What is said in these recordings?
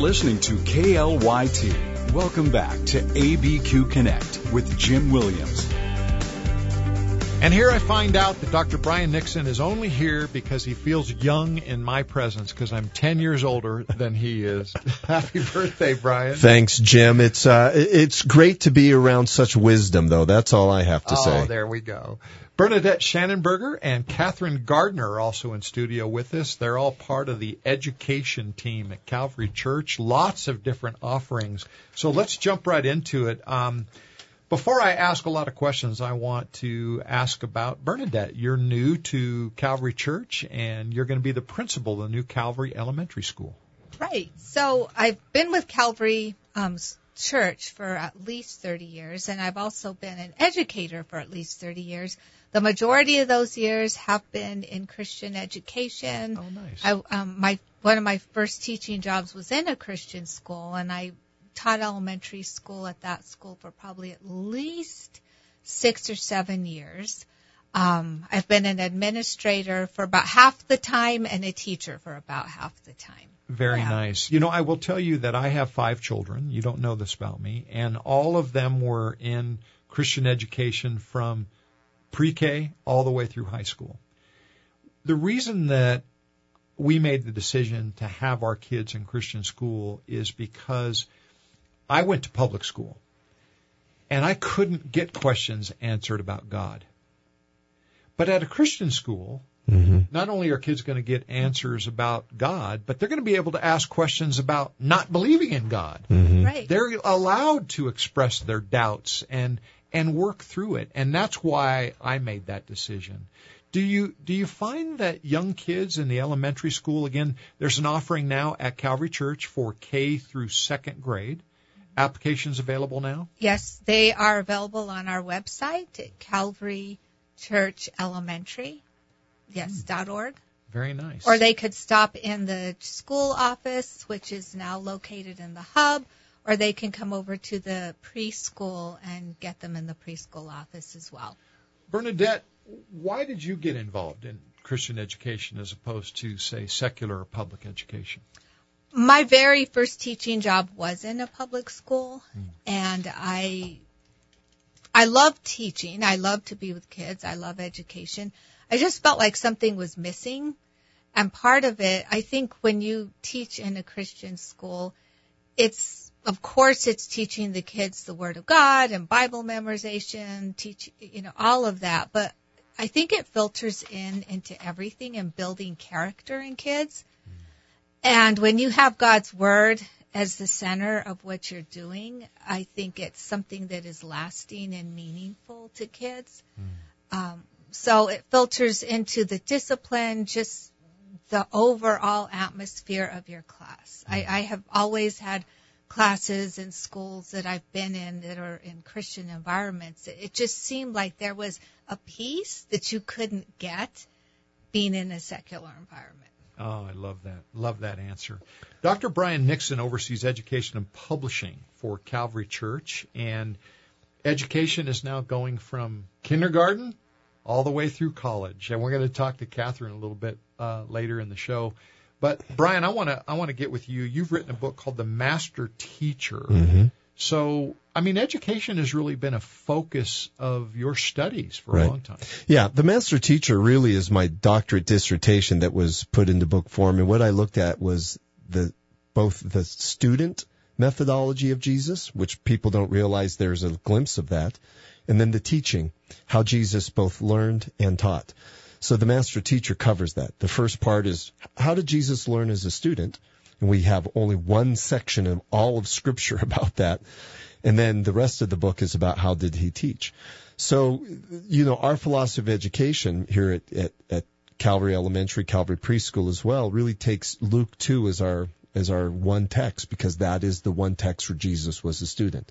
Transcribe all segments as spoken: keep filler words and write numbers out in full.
listening to K L Y T. Welcome back to A B Q Connect with Jim Williams. And here I find out that Doctor Brian Nixon is only here because he feels young in my presence because I'm ten years older than he is. Happy birthday, Brian. Thanks, Jim. It's uh, it's great to be around such wisdom, though. That's all I have to oh, say. Oh, there we go. Bernadette Shannenberger and Catherine Gardner are also in studio with us. They're all part of the education team at Calvary Church. Lots of different offerings. So let's jump right into it. Um, Before I ask a lot of questions, I want to ask about Bernadette. You're new to Calvary Church, and you're going to be the principal of the new Calvary Elementary School. Right. So I've been with Calvary um, Church for at least thirty years, and I've also been an educator for at least thirty years. The majority of those years have been in Christian education. Oh, nice. I, um, my one of my first teaching jobs was in a Christian school, and I taught elementary school at that school for probably at least six or seven years. Um, I've been an administrator for about half the time and a teacher for about half the time. Very yeah. nice. You know, I will tell you that I have five children. You don't know this about me. And all of them were in Christian education from pre-K all the way through high school. The reason that we made the decision to have our kids in Christian school is because I went to public school, and I couldn't get questions answered about God. But at a Christian school, mm-hmm. not only are kids going to get answers about God, but they're going to be able to ask questions about not believing in God. Mm-hmm. Right. They're allowed to express their doubts and and work through it, and that's why I made that decision. Do you do you find that young kids in the elementary school, again, there's an offering now at Calvary Church for K through second grade. Applications available now? Yes, they are available on our website at Calvary Church Elementary, yes, mm. dot org. Very nice. Or they could stop in the school office, which is now located in the hub, or they can come over to the preschool and get them in the preschool office as well. Bernadette, why did you get involved in Christian education as opposed to, say, secular or public education? My very first teaching job was in a public school, mm. and I I love teaching. I love to be with kids. I love education. I just felt like something was missing, and part of it, I think when you teach in a Christian school, it's, of course, it's teaching the kids the Word of God and Bible memorization, teach, you know, all of that, but I think it filters in into everything and building character in kids. And when you have God's Word as the center of what you're doing, I think it's something that is lasting and meaningful to kids. Mm. Um, so it filters into the discipline, just the overall atmosphere of your class. Mm. I, I have always had classes in schools that I've been in that are in Christian environments. It just seemed like there was a peace that you couldn't get being in a secular environment. Oh, I love that. Love that answer. Doctor Brian Nixon oversees education and publishing for Calvary Church, and education is now going from kindergarten all the way through college. And we're going to talk to Catherine a little bit uh, later in the show. But Brian, I want to I want to get with you. You've written a book called The Master Teacher. Mm-hmm. So, I mean, education has really been a focus of your studies for right. a long time. Yeah, The Master Teacher really is my doctorate dissertation that was put into book form. And what I looked at was the both the student methodology of Jesus, which people don't realize there's a glimpse of that, and then the teaching, how Jesus both learned and taught. So The Master Teacher covers that. The first part is, how did Jesus learn as a student? And we have only one section of all of Scripture about that. And then the rest of the book is about how did he teach. So, you know, our philosophy of education here at, at, at Calvary Elementary, Calvary Preschool as well, really takes Luke two as our as our one text, because that is the one text where Jesus was a student.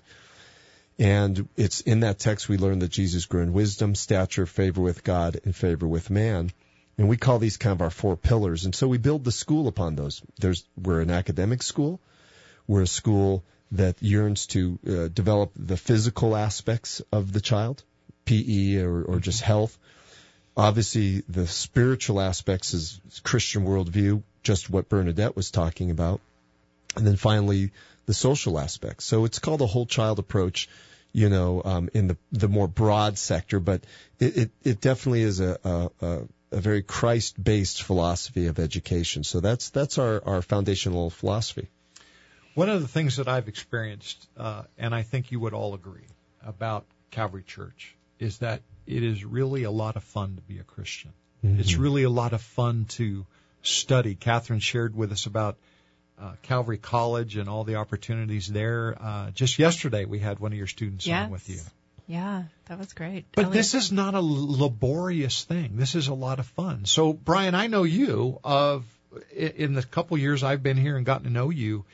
And it's in that text we learn that Jesus grew in wisdom, stature, favor with God, and favor with man. And we call these kind of our four pillars. And so we build the school upon those. There's, we're an academic school. We're a school that yearns to uh, develop the physical aspects of the child, P E or, or just health. Obviously, the spiritual aspects is Christian worldview, just what Bernadette was talking about. And then finally, the social aspects. So it's called a whole child approach, you know, um, in the, the more broad sector, but it, it, it definitely is a, a, a, a very Christ-based philosophy of education. So that's, that's our, our foundational philosophy. One of the things that I've experienced, uh, and I think you would all agree about Calvary Church, is that it is really a lot of fun to be a Christian. Mm-hmm. It's really a lot of fun to study. Catherine shared with us about uh, Calvary College and all the opportunities there. Uh, just yesterday, we had one of your students yes. on with you. Yeah, that was great. But Elliot. this is not a laborious thing. This is a lot of fun. So, Brian, I know you of in the couple years I've been here and gotten to know you,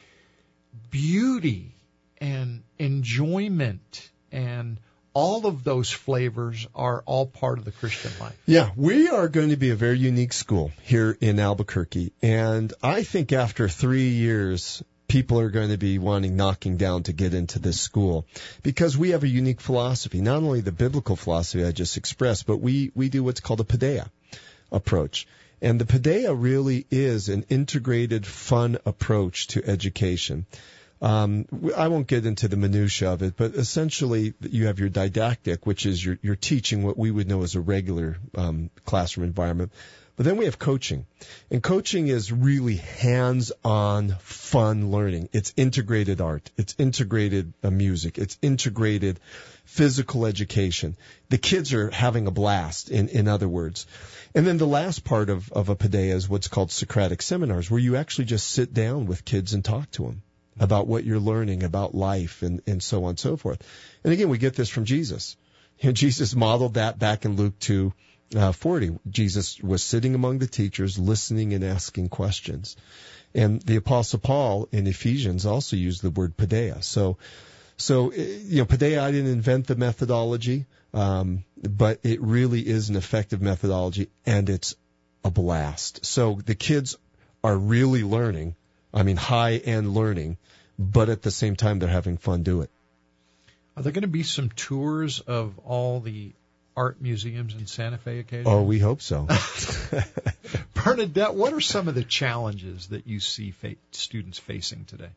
beauty and enjoyment and all of those flavors are all part of the Christian life. Yeah, we are going to be a very unique school here in Albuquerque. And I think after three years, people are going to be wanting knocking down to get into this school because we have a unique philosophy, not only the biblical philosophy I just expressed, but we, we do what's called a Paideia approach. And the Paideia really is an integrated, fun approach to education. Um, I won't get into the minutia of it, but essentially you have your didactic, which is your, you're teaching what we would know as a regular um, classroom environment. But then we have coaching. And coaching is really hands-on, fun learning. It's integrated art. It's integrated uh, music. It's integrated physical education. The kids are having a blast, in, in other words. And then the last part of, of a Paideia is what's called Socratic seminars, where you actually just sit down with kids and talk to them about what you're learning, about life, and, and so on and so forth. And again, we get this from Jesus. You know, Jesus modeled that back in Luke two forty. Jesus was sitting among the teachers, listening and asking questions. And the Apostle Paul in Ephesians also used the word Paideia. So, so you know, Paideia, I didn't invent the methodology, um, but it really is an effective methodology, and it's a blast. So the kids are really learning. I mean, high-end learning, but at the same time, they're having fun doing it. Are there going to be some tours of all the art museums in Santa Fe occasionally? Oh, we hope so. Bernadette, what are some of the challenges that you see fa- students facing today?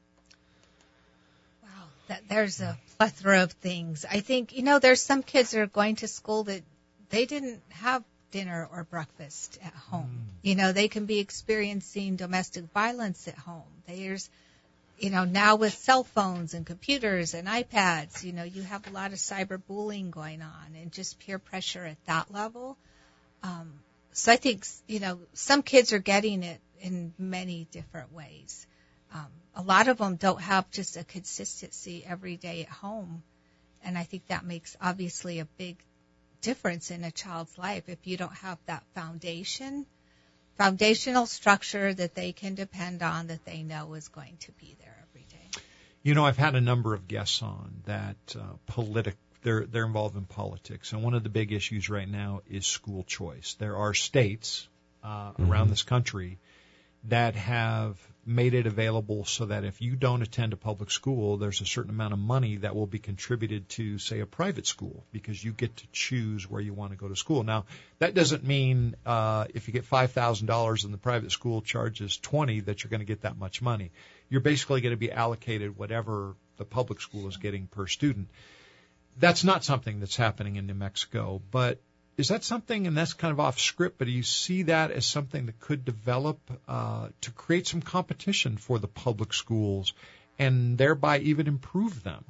Wow, that, there's a plethora of things. I think, you know, there's some kids that are going to school that they didn't have dinner or breakfast at home. Mm. You know, they can be experiencing domestic violence at home. There's, you know, now with cell phones and computers and iPads, you know, you have a lot of cyberbullying going on and just peer pressure at that level. Um, so I think, you know, some kids are getting it in many different ways. Um, a lot of them don't have just a consistency every day at home. And I think that makes obviously a big difference in a child's life if you don't have that foundation, foundational structure that they can depend on, that they know is going to be there every day. You know, I've had a number of guests on that uh, politic, they're they're involved in politics, and one of the big issues right now is school choice. There are states uh, mm-hmm. around this country that have made it available so that if you don't attend a public school, there's a certain amount of money that will be contributed to, say, a private school, because you get to choose where you want to go to school. Now, that doesn't mean uh, if you get five thousand dollars and the private school charges twenty that you're going to get that much money. You're basically going to be allocated whatever the public school is getting per student. That's not something that's happening in New Mexico, but is that something, and that's kind of off script, but do you see that as something that could develop uh, to create some competition for the public schools and thereby even improve them?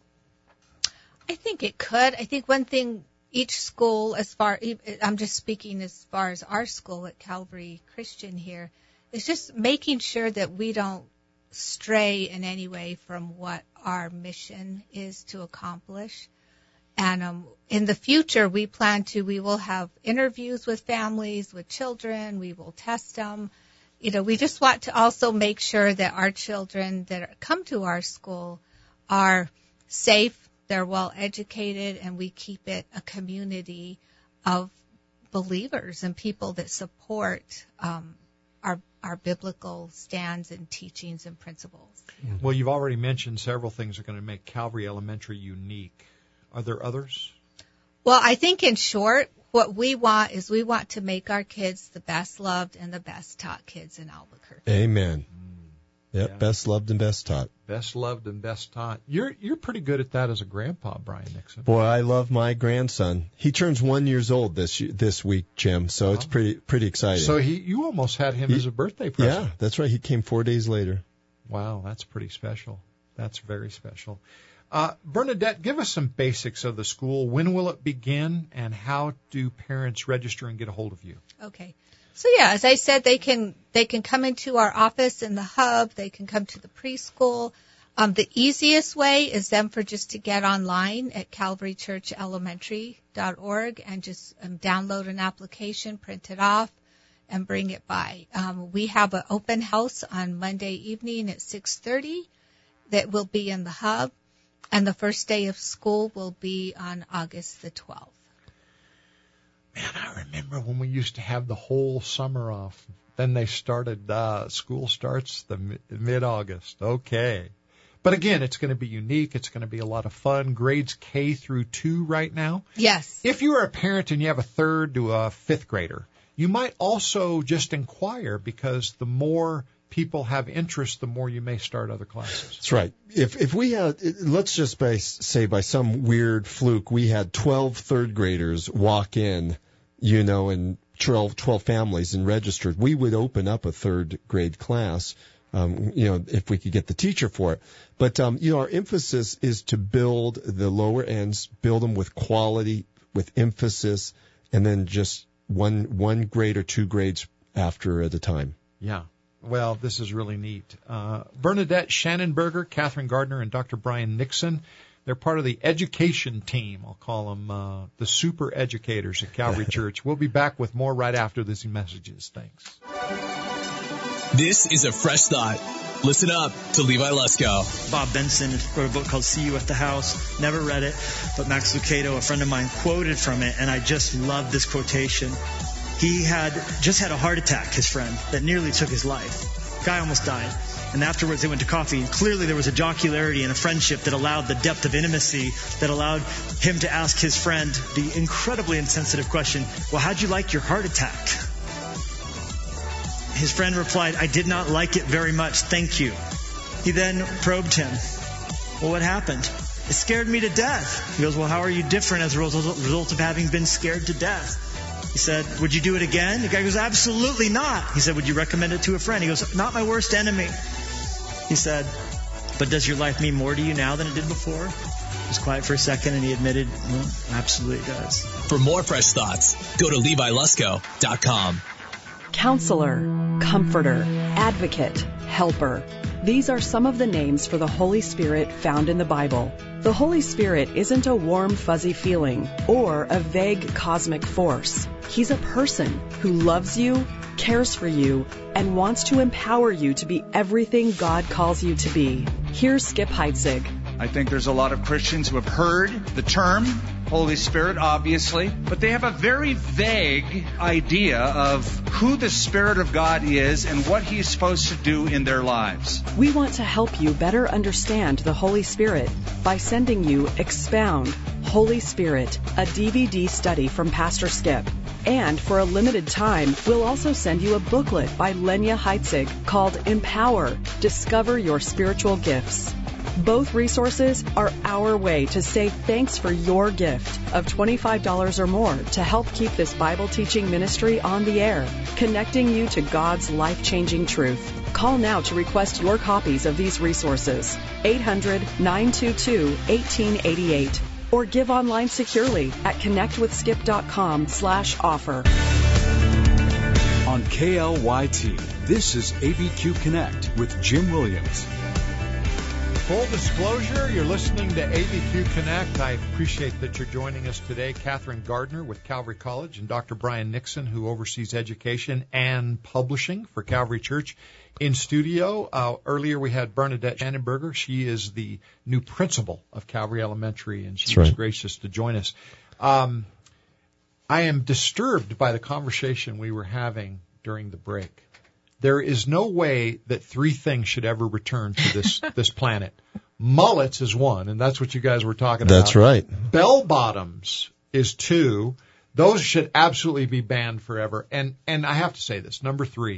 I think it could. I think one thing each school, as far, I'm just speaking as far as our school at Calvary Christian here, is just making sure that we don't stray in any way from what our mission is to accomplish. And um, in the future, we plan to, we will have interviews with families, with children. We will test them. You know, we just want to also make sure that our children that come to our school are safe, they're well educated, and we keep it a community of believers and people that support um, our our biblical stands and teachings and principles. Well, you've already mentioned several things that are going to make Calvary Elementary unique. Are there others? Well, I think in short, what we want is we want to make our kids the best loved and the best taught kids in Albuquerque. Amen. Yep, Yeah. best loved and best taught. Best loved and best taught. You're you're pretty good at that as a grandpa, Brian Nixon. Boy, I love my grandson. He turns one years old this this week, Jim. So Oh. it's pretty pretty exciting. So he, you almost had him He- as a birthday present. yeah, that's right. He came four days later. Wow, that's pretty special. That's very special. Uh, Bernadette, give us some basics of the school. When will it begin, and how do parents register and get a hold of you? Okay. So yeah, as I said, they can they can come into our office in the hub. They can come to the preschool. Um, the easiest way is them for just to get online at calvary church elementary dot org and just um, download an application, print it off, and bring it by. Um, we have an open house on Monday evening at six thirty that will be in the hub, and the first day of school will be on August the twelfth. Man, I remember when we used to have the whole summer off. Then they started, uh, school starts the mi- mid-August. Okay. But again, it's going to be unique. It's going to be a lot of fun. Grades K through two right now. Yes. If you are a parent and you have a third to a fifth grader, you might also just inquire, because the more people have interest, the more you may start other classes. That's right. If if we had, let's just by, say by some weird fluke, we had twelve third graders walk in, you know, and twelve, twelve families and registered, we would open up a third grade class, um, you know, if we could get the teacher for it. But, um, you know, our emphasis is to build the lower ends, build them with quality, with emphasis, and then just one one grade or two grades after at a time. Yeah. Well, this is really neat. Uh, Bernadette Shannonberger, Catherine Gardner, and Doctor Brian Nixon, they're part of the education team. I'll call them uh, the super educators at Calvary Church. We'll be back with more right after these messages. Thanks. This is a fresh thought. Listen up to Levi Lusko. Bob Benson wrote a book called See You at the House. Never read it, but Max Lucado, a friend of mine, quoted from it, and I just love this quotation. He had just had a heart attack, his friend, that nearly took his life. Guy almost died. And afterwards they went to coffee, and clearly there was a jocularity and a friendship that allowed the depth of intimacy, that allowed him to ask his friend the incredibly insensitive question, well, how'd you like your heart attack? His friend replied, I did not like it very much, thank you. He then probed him. Well, what happened? It scared me to death. He goes, well, how are you different as a result of having been scared to death? He said, would you do it again? The guy goes, absolutely not. He said, would you recommend it to a friend? He goes, not my worst enemy. He said, but does your life mean more to you now than it did before? He was quiet for a second, and he admitted, well, absolutely does. For more fresh thoughts, go to levi lusko dot com. Counselor, Comforter, Advocate, Helper. These are some of the names for the Holy Spirit found in the Bible. The Holy Spirit isn't a warm, fuzzy feeling or a vague cosmic force. He's a person who loves you, cares for you, and wants to empower you to be everything God calls you to be. Here's Skip Heitzig. I think there's a lot of Christians who have heard the term Holy Spirit, obviously, but they have a very vague idea of who the Spirit of God is and what He's supposed to do in their lives. We want to help you better understand the Holy Spirit by sending you Expound, Holy Spirit, a D V D study from Pastor Skip. And for a limited time, we'll also send you a booklet by Lenya Heitzig called Empower, Discover Your Spiritual Gifts. Both resources are our way to say thanks for your gift of twenty-five dollars or more to help keep this Bible teaching ministry on the air, connecting you to God's life-changing truth. Call now to request your copies of these resources, eight hundred, nine two two, one eight eight eight, or give online securely at connectwithskip.com slash offer. On K L Y T, this is A B Q Connect with Jim Williams. Full disclosure, you're listening to A B Q Connect. I appreciate that you're joining us today. Catherine Gardner with Calvary College and Doctor Brian Nixon, who oversees education and publishing for Calvary Church, in studio. Uh, earlier we had Bernadette Shannonberger. She is the new principal of Calvary Elementary, and she That's was right. gracious to join us. Um, I am disturbed by the conversation we were having during the break. There is no way that three things should ever return to this this planet. Mullets is one, and that's what you guys were talking about. That's right. Bell bottoms is two. Those should absolutely be banned forever. And and I have to say this. Number three,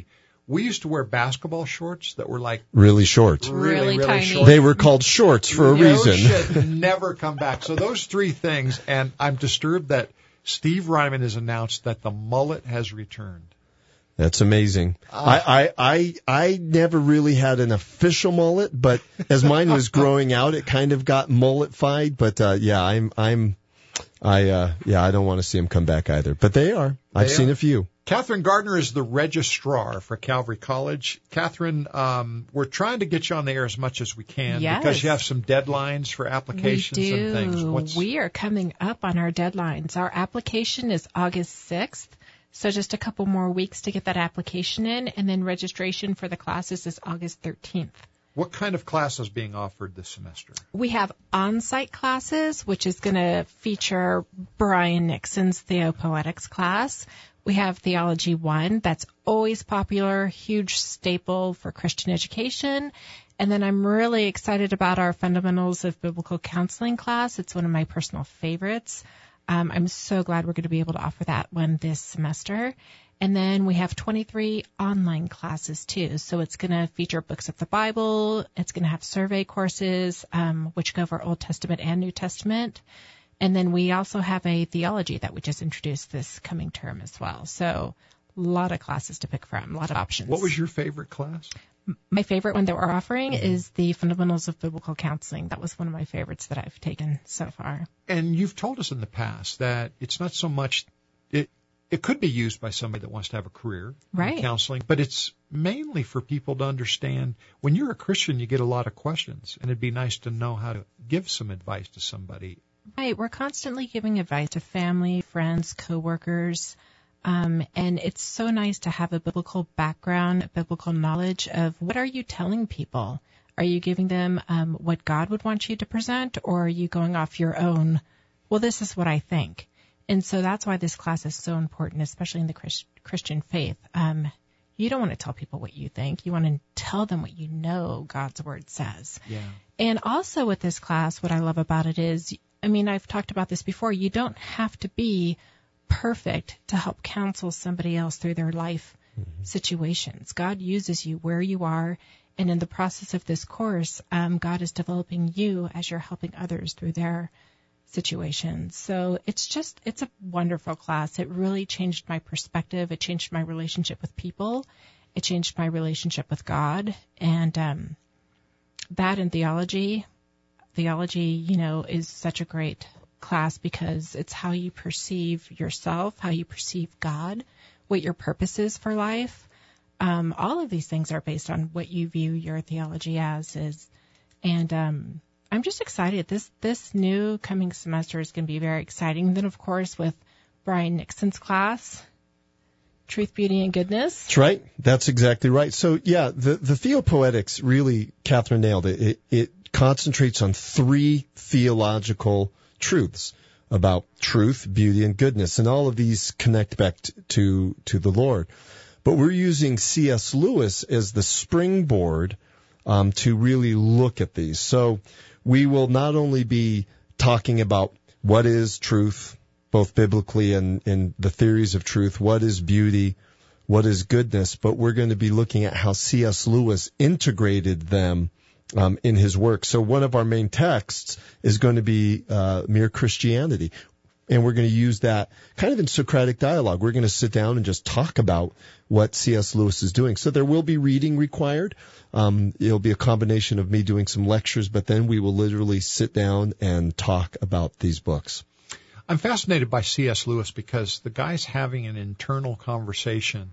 We used to wear basketball shorts that were like really short. Really, Really really tiny. short. They were called shorts for a Those reason. should never come back. So those three things, and I'm disturbed that Steve Ryman has announced that the mullet has returned. That's amazing. Uh, I, I, I, I never really had an official mullet, but as mine was growing out, it kind of got mullet-fied. But, uh, yeah, I'm, I'm, I, uh, yeah, I don't want to see them come back either. But they are. I've They seen are. a few. Catherine Gardner is the registrar for Calvary College. Catherine, um, we're trying to get you on the air as much as we can Yes. because you have some deadlines for applications we do. and things. What's, We are coming up on our deadlines. Our application is August sixth, so just a couple more weeks to get that application in, and then registration for the classes is August thirteenth. what kind of class is being offered this semester? We have on-site classes, which is going to feature Brian Nixon's Theopoetics class. We have Theology one. That's always popular, huge staple for Christian education. And then I'm really excited about our Fundamentals of Biblical Counseling class. It's one of my personal favorites. Um, I'm so glad we're going to be able to offer that one this semester. And then we have twenty-three online classes too. So it's going to feature books of the Bible. It's going to have survey courses, um, which cover Old Testament and New Testament. And then we also have a theology that we just introduced this coming term as well. So a lot of classes to pick from, a lot of options. What was your favorite class? My favorite one that we're offering is the Fundamentals of Biblical Counseling. That was one of my favorites that I've taken so far. And you've told us in the past that it's not so much it it could be used by somebody that wants to have a career Right. in counseling, but it's mainly for people to understand when you're a Christian, you get a lot of questions, and it'd be nice to know how to give some advice to somebody. Right. We're constantly giving advice to family, friends, coworkers. Um, and it's so nice to have a biblical background, biblical knowledge of what are you telling people? Are you giving them um, what God would want you to present, or are you going off your own, well, this is what I think? And so that's why this class is so important, especially in the Christ- Christian faith. Um, you don't want to tell people what you think. You want to tell them what you know God's word says. Yeah. And also with this class, what I love about it is, I mean, I've talked about this before, you don't have to be perfect to help counsel somebody else through their life mm-hmm. situations. God uses you where you are, and in the process of this course, um, God is developing you as you're helping others through their situations. So it's just, it's a wonderful class. It really changed my perspective. It changed my relationship with people. It changed my relationship with God. And um, that and theology, theology, you know, is such a great class because it's how you perceive yourself, how you perceive God, what your purpose is for life. Um, all of these things are based on what you view your theology as is. And um, I'm just excited. This this new coming semester is going to be very exciting. Then, of course, with Brian Nixon's class, Truth, Beauty, and Goodness. That's right. That's exactly right. So, yeah, the, the Theopoetics really, Catherine nailed it. It, it concentrates on three theological truths about truth, beauty, and goodness. And all of these connect back t- to, to the Lord. But we're using C S. Lewis as the springboard um, to really look at these. So we will not only be talking about what is truth, both biblically and in the theories of truth, what is beauty, what is goodness, but we're going to be looking at how C S. Lewis integrated them um, in his work. So one of our main texts is going to be uh, Mere Christianity. And we're going to use that kind of in Socratic dialogue. We're going to sit down and just talk about what C S. Lewis is doing. So there will be reading required. Um, it'll be a combination of me doing some lectures, but then we will literally sit down and talk about these books. I'm fascinated by C S. Lewis because the guy's having an internal conversation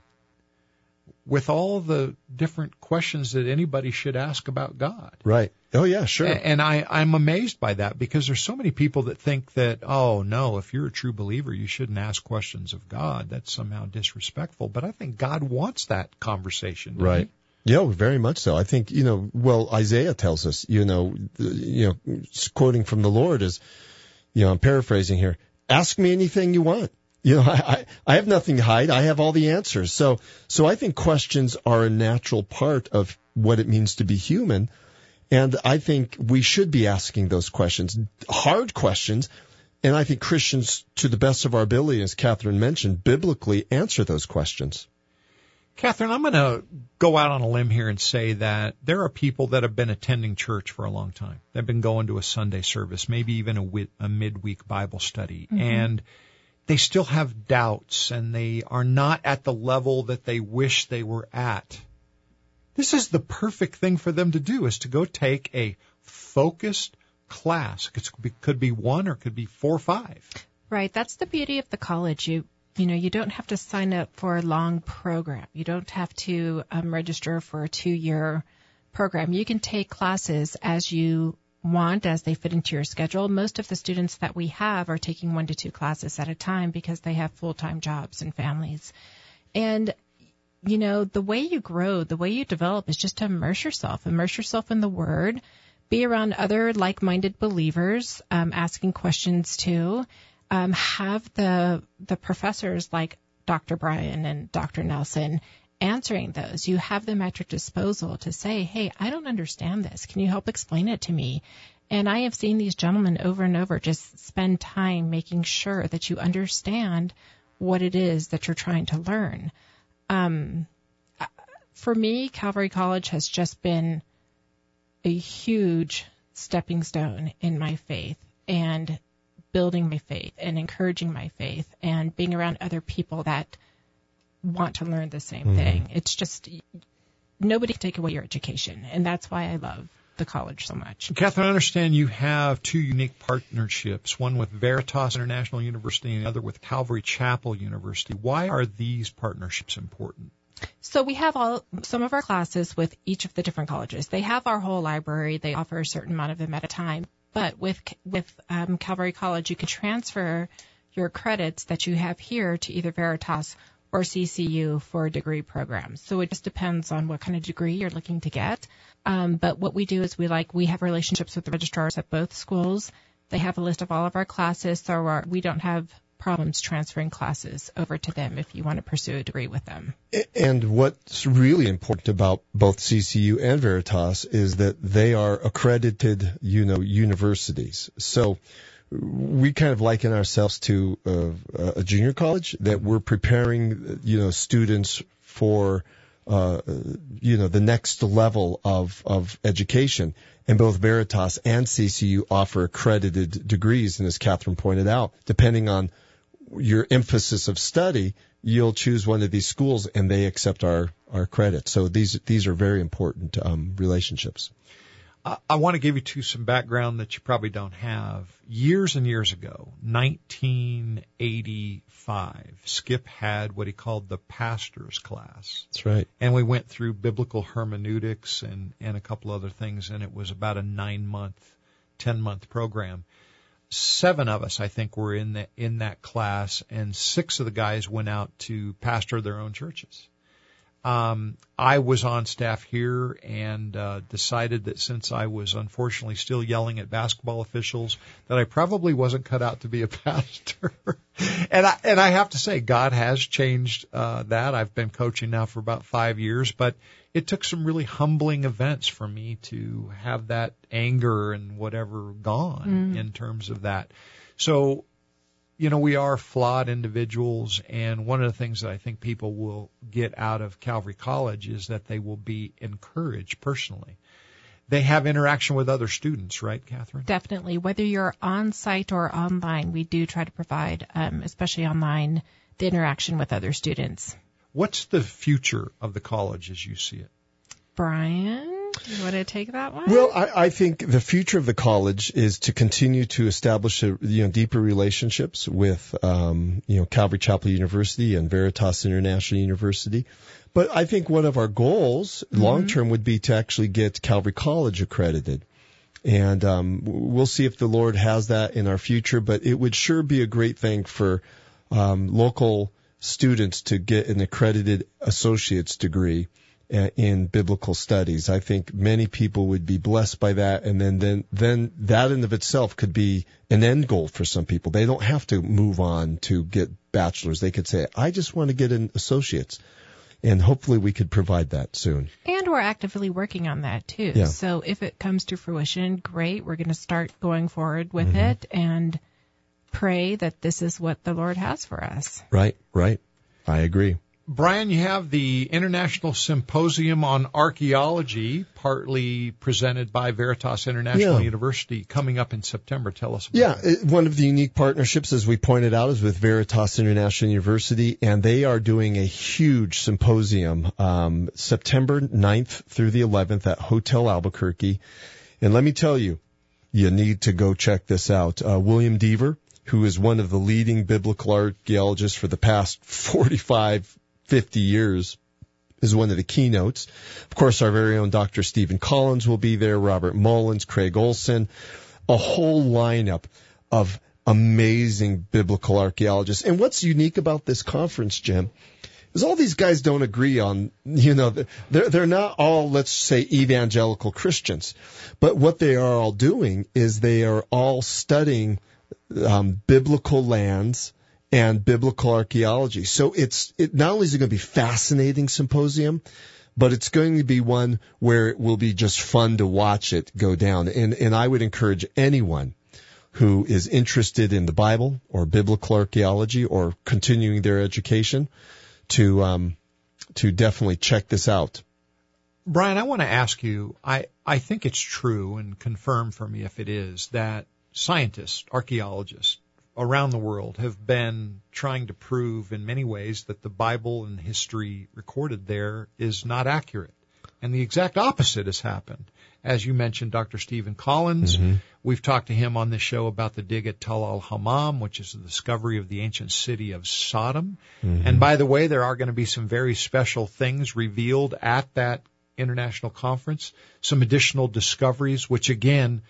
with all the different questions that anybody should ask about God. Right. Oh, yeah, sure. And I, I'm amazed by that because there's so many people that think that, oh, no, if you're a true believer, you shouldn't ask questions of God. That's somehow disrespectful. But I think God wants that conversation. Right. He? Yeah, very much so. I think, you know, well, Isaiah tells us, you know, you know, quoting from the Lord is, you know, I'm paraphrasing here, ask me anything you want. You know, I, I, I have nothing to hide. I have all the answers. So, so I think questions are a natural part of what it means to be human. And I think we should be asking those questions, hard questions. And I think Christians, to the best of our ability, as Catherine mentioned, biblically answer those questions. Catherine, I'm going to go out on a limb here and say that there are people that have been attending church for a long time. They've been going to a Sunday service, maybe even a, wi- a midweek Bible study, mm-hmm. and they still have doubts, and they are not at the level that they wish they were at. This is the perfect thing for them to do, is to go take a focused class. It could be one or it could be four or five. Right. That's the beauty of the college. You You know, you don't have to sign up for a long program. You don't have to um, register for a two-year program. You can take classes as you want, as they fit into your schedule. Most of the students that we have are taking one to two classes at a time because they have full-time jobs and families. And, you know, the way you grow, the way you develop is just to immerse yourself. Immerse yourself in the Word. Be around other like-minded believers, um, asking questions too. Um, have the the professors like Doctor Bryan and Doctor Nelson answering those. You have them at your disposal to say, hey, I don't understand this. Can you help explain it to me? And I have seen these gentlemen over and over just spend time making sure that you understand what it is that you're trying to learn. Um, for me, Calvary College has just been a huge stepping stone in my faith, and building my faith and encouraging my faith and being around other people that want to learn the same mm-hmm. thing. It's just, nobody can take away your education, and that's why I love the college so much. Catherine, I understand you have two unique partnerships, one with Veritas International University and the other with Calvary Chapel University. Why are these partnerships important? So we have all some of our classes with each of the different colleges. They have our whole library. They offer a certain amount of them at a time. But with with um, Calvary College, you can transfer your credits that you have here to either Veritas or C C U for degree programs. So it just depends on what kind of degree you're looking to get. Um, but what we do is we like we have relationships with the registrars at both schools. They have a list of all of our classes, so our, we don't have problems transferring classes over to them if you want to pursue a degree with them. And what's really important about both C C U and Veritas is that they are accredited, you know, universities. So we kind of liken ourselves to uh, a junior college, that we're preparing, you know, students for, uh, you know, the next level of, of education. And both Veritas and C C U offer accredited degrees. And as Catherine pointed out, depending on your emphasis of study, you'll choose one of these schools and they accept our, our credit. So these, these are very important, um, relationships. I, I want to give you two some background that you probably don't have. Years and years ago, nineteen eighty-five, Skip had what he called the pastor's class. That's right. And we went through biblical hermeneutics and, and a couple other things, and it was about a nine-month, ten-month program. Seven of us, I think, were in the, in that class, and six of the guys went out to pastor their own churches. Um, I was on staff here and uh, decided that since I was unfortunately still yelling at basketball officials, that I probably wasn't cut out to be a pastor. and I and I have to say, God has changed uh, that. I've been coaching now for about five years, but it took some really humbling events for me to have that anger and whatever gone mm. in terms of that. So, you know, we are flawed individuals, and one of the things that I think people will get out of Calvary College is that they will be encouraged personally. They have interaction with other students, right, Catherine? Definitely. Whether you're on site or online, we do try to provide, um, especially online, the interaction with other students. What's the future of the college as you see it? Brian, you want to take that one? Well, I, I think the future of the college is to continue to establish a, you know, deeper relationships with, um, you know, Calvary Chapel University and Veritas International University. But I think one of our goals mm-hmm. long term would be to actually get Calvary College accredited. And um, we'll see if the Lord has that in our future. But it would sure be a great thing for um, local students to get an accredited associate's degree in biblical studies. I think many people would be blessed by that, and then, then, then that in of itself could be an end goal for some people. They don't have to move on to get bachelors. They could say, I just want to get an associate's, and hopefully we could provide that soon. And we're actively working on that too. Yeah. So if it comes to fruition, great. We're going to start going forward with mm-hmm. it and pray that this is what the Lord has for us. Right, right. I agree. Brian, you have the International Symposium on Archaeology, partly presented by Veritas International Yeah. University, coming up in September. Tell us about Yeah, that. it- one of the unique partnerships, as we pointed out, is with Veritas International University, and they are doing a huge symposium um, September ninth through the eleventh at Hotel Albuquerque. And let me tell you, you need to go check this out. Uh, William Deaver, who is one of the leading biblical archaeologists for the past forty-five, fifty years, is one of the keynotes. Of course, our very own Doctor Stephen Collins will be there, Robert Mullins, Craig Olson, a whole lineup of amazing biblical archaeologists. And what's unique about this conference, Jim, is all these guys don't agree on, you know, they're, they're not all, let's say, evangelical Christians. But what they are all doing is they are all studying um, biblical lands and biblical archaeology. So it's, it not only is it going to be fascinating symposium, but it's going to be one where it will be just fun to watch it go down. And, and I would encourage anyone who is interested in the Bible or biblical archaeology or continuing their education to um, to definitely check this out. Brian, I want to ask you, I, I think it's true, and confirm for me if it is, that scientists, archaeologists around the world have been trying to prove in many ways that the Bible and history recorded there is not accurate. And the exact opposite has happened. As you mentioned, Doctor Stephen Collins, mm-hmm. we've talked to him on this show about the dig at Tal al-Hammam, which is the discovery of the ancient city of Sodom. Mm-hmm. And by the way, there are going to be some very special things revealed at that international conference, some additional discoveries, which again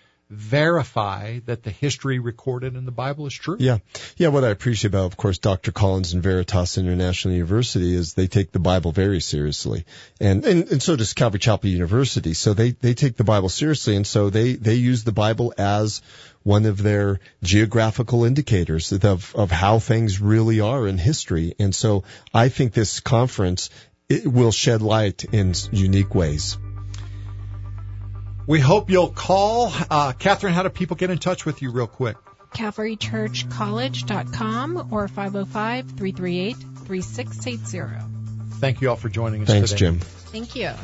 verify that the history recorded in the Bible is true. Yeah. Yeah, what I appreciate about, of course, Doctor Collins and Veritas International University is they take the Bible very seriously. And, and, and so does Calvary Chapel University. So they, they take the Bible seriously, and so they, they use the Bible as one of their geographical indicators of, of how things really are in history. And so I think this conference, it will shed light in unique ways. We hope you'll call. Uh, Catherine, how do people get in touch with you real quick? calvary church college dot com or five oh five, three three eight, three six eight zero. Thank you all for joining us Thanks, today. Thanks, Jim. Thank you.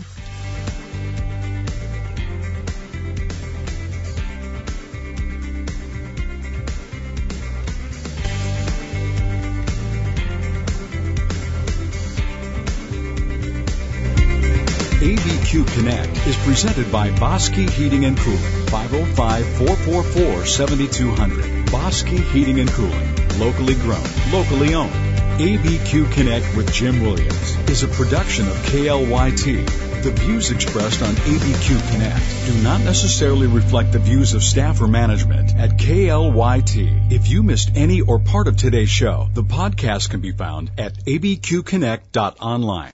A B Q Connect is presented by Bosque Heating and Cooling, five oh five, four four four, seven two zero zero. Bosque Heating and Cooling, locally grown, locally owned. A B Q Connect with Jim Williams is a production of K L Y T. The views expressed on A B Q Connect do not necessarily reflect the views of staff or management at K L Y T. If you missed any or part of today's show, the podcast can be found at a b q connect dot online.